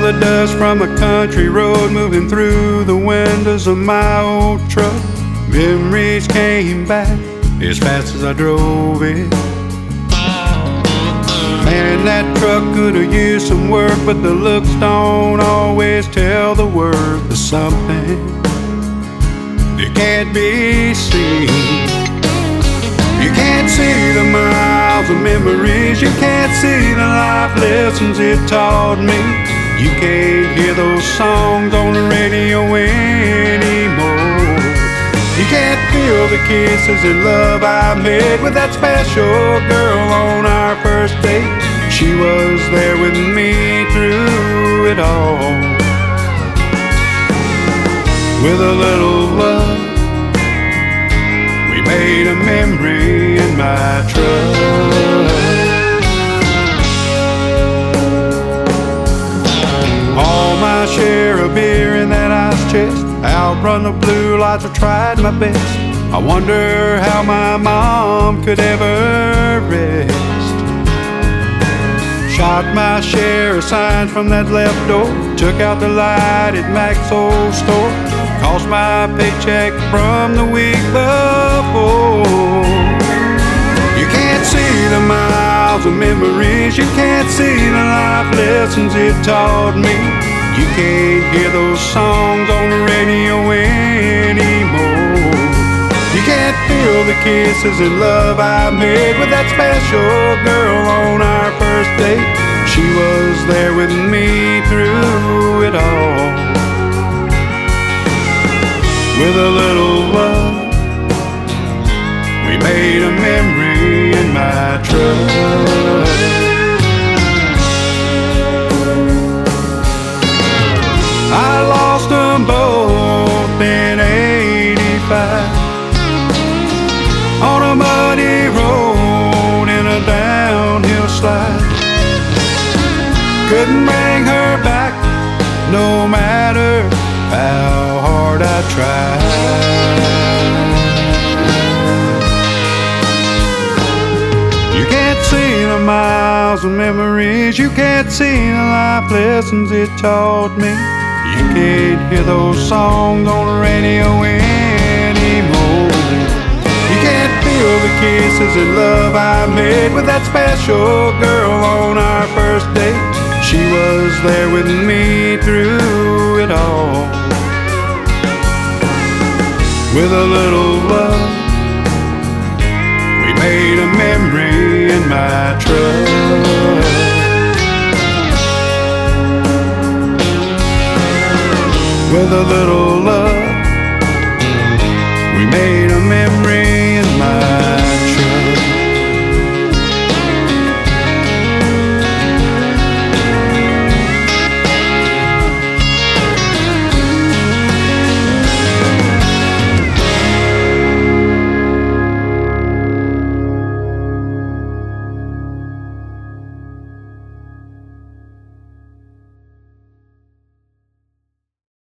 the dust from a country road moving through the windows of my old truck. Memories came back as fast as I drove it. Man, that truck could have used some work, but the looks don't always tell the worth of something that can't be seen. You can't see the miles of memories, you can't see the life lessons it taught me. You can't hear those songs on the radio anymore. You can't feel the kisses and love I made with that special girl on our first date. She was there with me through it all. With a little love, we made a memory in my truck. All my share of beer in that ice chest, outrun the blue lights, I tried my best. I wonder how my mom could ever rest. Shot my share of signs from that left door, took out the light at Mac's old store, cost my paycheck from the week before. You can't see the miles of memories, you can't see the life lessons it taught me. You can't hear those songs on the radio anymore. You can't feel the kisses and love I made with that special girl on our first date. She was there with me through it all. With a little love, we made a memory in my truck. I lost them both in '85 on a muddy road in a downhill slide. Couldn't bring her back, no matter how hard I tried. You can't see the miles of memories, you can't see the life lessons it taught me. You can't hear those songs on the radio anymore. You can't feel the kisses and love I made with that special girl on our first date. She was there with me through it all. With a little love, we made a memory in my truck. With a little love,